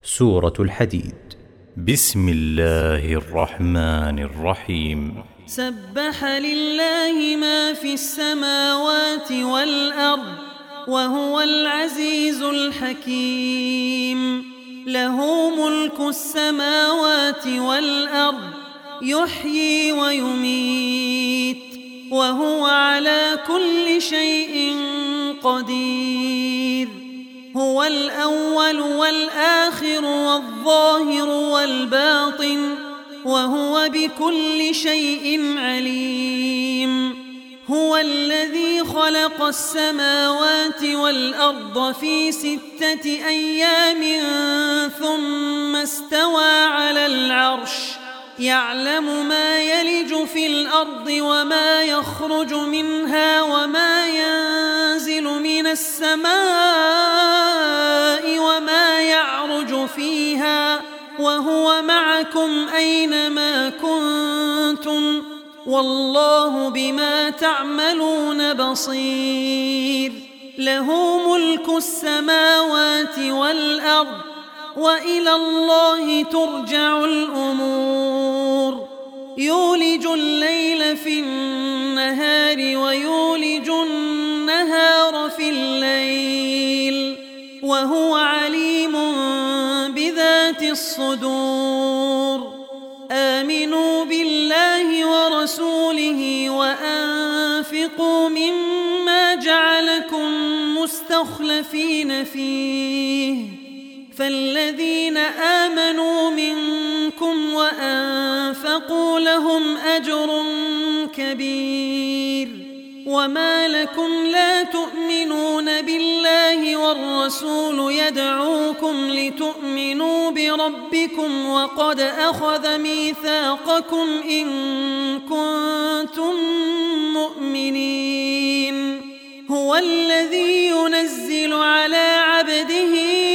سورة الحديد. بسم الله الرحمن الرحيم. سبح لله ما في السماوات والأرض وهو العزيز الحكيم. له ملك السماوات والأرض يحيي ويميت وهو على كل شيء قدير. هو الأول والآخر والظاهر والباطن وهو بكل شيء عليم. هو الذي خلق السماوات والأرض في 6 أيام ثم استوى على العرش يعلم ما يلج في الأرض وما يخرج منها وما ينزل من السماء وما يعرج فيها وهو معكم أينما كنتم والله بما تعملون بصير. له ملك السماوات والأرض وإلى الله ترجع الأمور. يولج الليل في النهار ويولج النهار في الليل وهو عليم بذات الصدور. آمنوا بالله ورسوله وأنفقوا مما جعلكم مستخلفين فيه فالذين آمنوا منكم وأنفقوا لهم أجر كبير. وما لكم لا تؤمنون بالله والرسول يدعوكم لتؤمنوا بربكم وقد أخذ ميثاقكم إن كنتم مؤمنين. هو الذي ينزل على عبده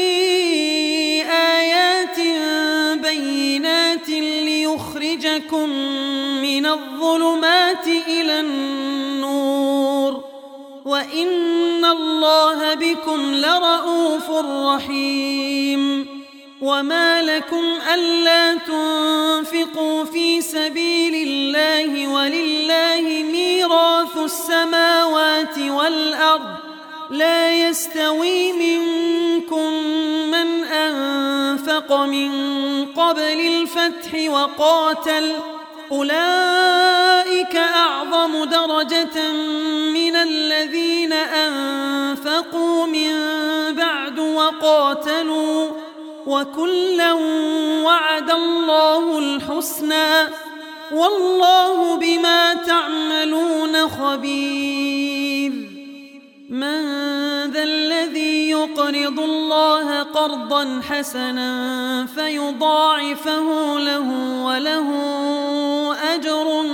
آيات بينات ليخرجكم من الظلمات إلى النور وإن الله بكم لرءوف رحيم. وما لكم ألا تنفقوا في سبيل الله ولله ميراث السماوات والأرض لا يستوي منكم من أنفق من قبل الفتح وقاتل أولئك أعظم درجة من الذين أنفقوا من بعد وقاتلوا وكلا وعد الله الحسنى والله بما تعملون خبير. من ذا الذي يقرض الله قرضا حسنا فيضاعفه له وله أجر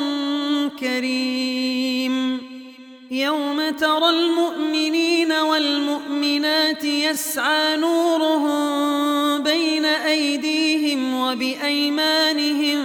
كريم. يوم ترى المؤمنين والمؤمنات يسعى نورهم بين أيديهم وبأيمانهم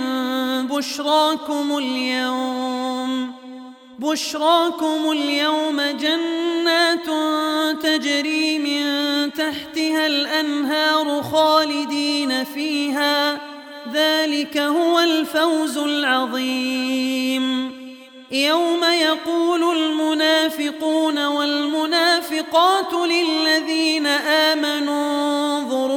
بشراكم اليوم جنات تجري من تحتها الأنهار خالدين فيها ذلك هو الفوز العظيم. يوم يقول المنافقون والمنافقات للذين آمنوا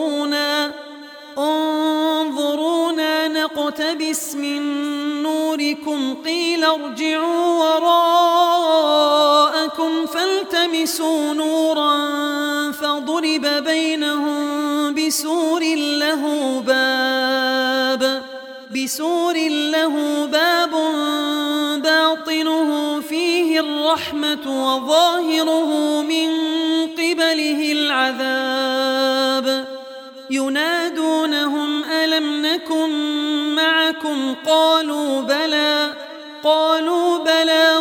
انظرونا نقتبس من نوركم قيل ارجعوا وراءكم فالتمسوا نورا فضرب بينهم بسور له باب باطنه فيه الرحمة وظاهره من قبله العذاب. ينادونهم ألم نكن معكم قالوا بلى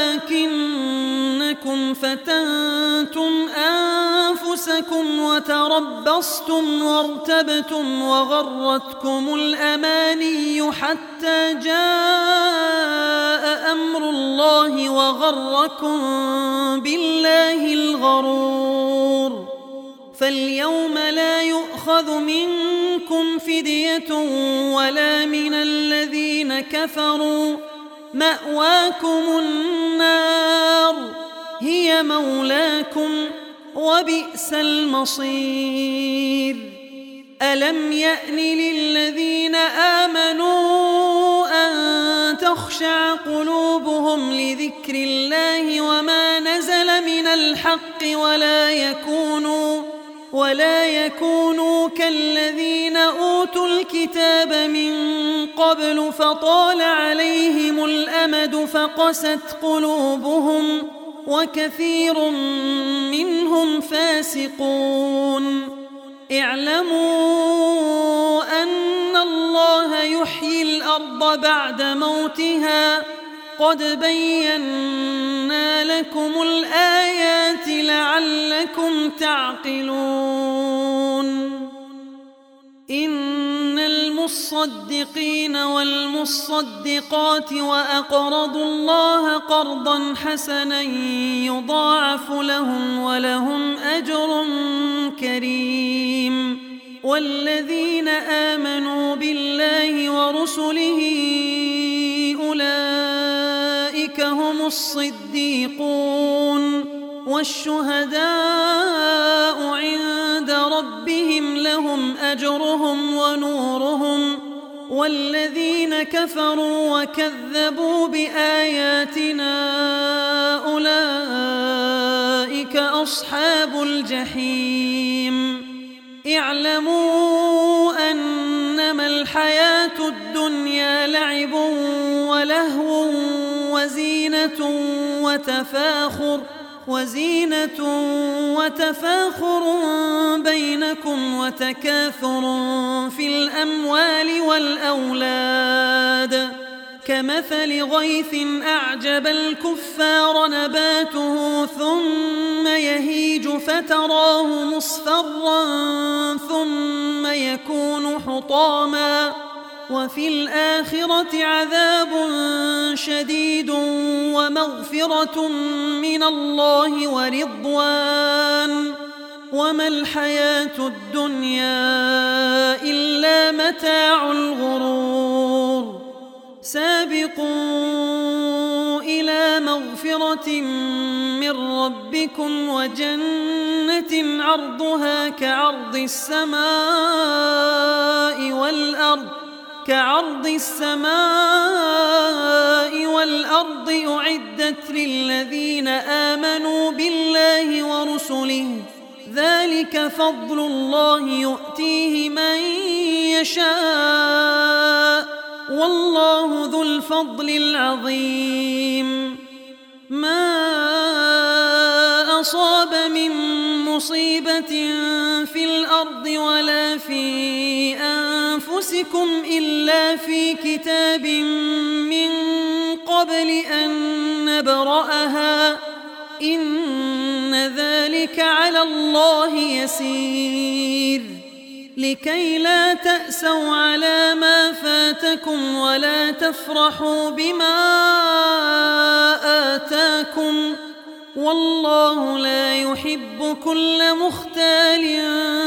ولكنكم فتنتم أنفسكم وتربصتم وارتبتم وغرتكم الأماني حتى جاء أمر الله وغركم بالله الغرور. فاليوم لا يؤخذ منكم منكم فدية ولا من الذين كفروا، مأواكم النار هي مولاكم وبئس المصير. ألم يأن للذين آمنوا أن تخشع قلوبهم لذكر الله وما نزل من الحق ولا يكونوا كالذين أوتوا الكتاب من قبل فطال عليهم الأمد فقست قلوبهم وكثير منهم فاسقون. اعلموا أن الله يحيي الأرض بعد موتها قد بينا لكم الآيات لعلكم تعقلون. إن المصدقين والمصدقات وأقرضوا الله قرضا حسنا يضاعف لهم ولهم أجر كريم. والذين آمنوا بالله ورسله أولئك هم الصديقون والشهداء عند ربهم لهم أجرهم ونورهم. والذين كفروا وكذبوا بآياتنا أولئك أصحاب الجحيم. اعلموا أنما الحياة الدنيا لعب ولهو وزينة وتفاخر بينكم وتكاثر في الأموال والأولاد كمثل غيث أعجب الكفار نباته ثم يهيج فتراه مصفرا ثم يكون حطاما وفي الآخرة عذاب شديد ومغفرة من الله ورضوان وما الحياة الدنيا إلا متاع الغرور. سابقوا إلى مغفرة من ربكم وجنة عرضها كعرض السماء والأرض أعدت للذين آمنوا بالله ورسله ذلك فضل الله يؤتيه من يشاء والله ذو الفضل العظيم. ما أصاب من مصيبة في الأرض ولا في أنفسكم إلا في كتاب من قبل أن نبرأها إن ذلك على الله يسير. لكي لا تأسوا على ما فاتكم ولا تفرحوا بما آتاكم والله لا يحب كل مختال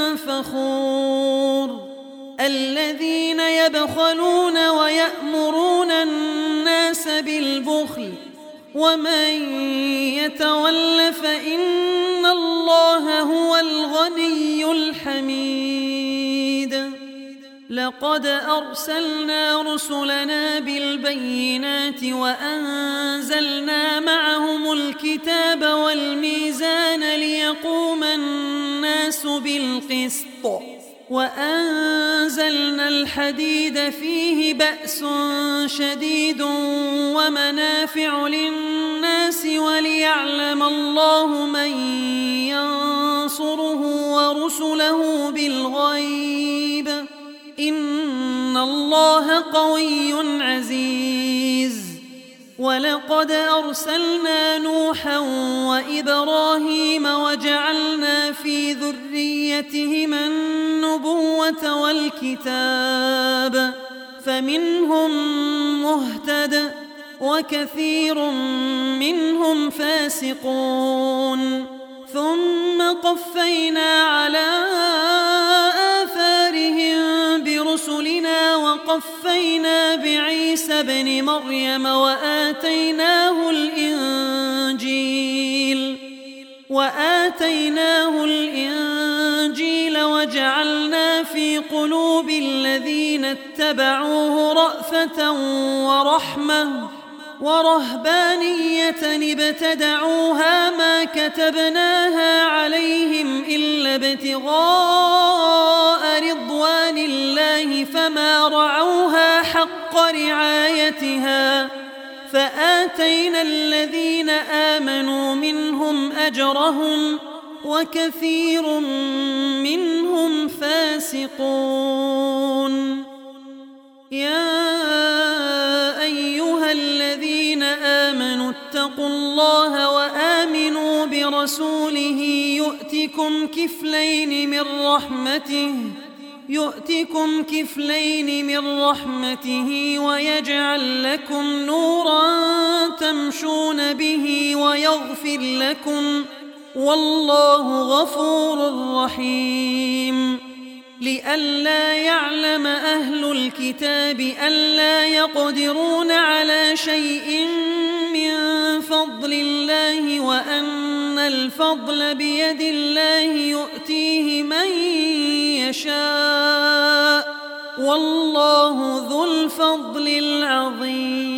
فخور. الذين يبخلون ويأمرون الناس بالبخل ومن يتول فإن الله هو الغني الحميد. لقد أرسلنا رسلنا بالبينات وأنزلنا معهم الكتاب والميزان ليقوم الناس بالقسط وأنزلنا الحديد فيه بأس شديد ومنافع للناس وليعلم الله من ينصره ورسله بالغيب إن الله قوي عزيز. ولقد أرسلنا نوحا وإبراهيم وجعلنا في ذريتهما النبوة والكتاب فمنهم مهتد وكثير منهم فاسقون. ثم قفينا على آثارهم قفينا بعيسى ابن مريم وآتيناه الإنجيل وجعلنا في قلوب الذين اتبعوه رأفة ورحمة ورهبانية ابتدعوها ما كتبناها عليهم إلا ابتغاء رضوان الله فما رعوها حق رعايتها فآتينا الذين آمنوا منهم أجرهم وكثير منهم فاسقون. يا أيها الذين آمنوا اتقوا الله وآمنوا برسوله يؤتكم كفلين من رحمته ويجعل لكم نورا تمشون به ويغفر لكم والله غفور رحيم. لئلا يعلم أهل الكتاب ألا يقدرون على شيء من فضل الله وأن الفضل بيد الله يؤتيه من يشاء والله ذو الفضل العظيم.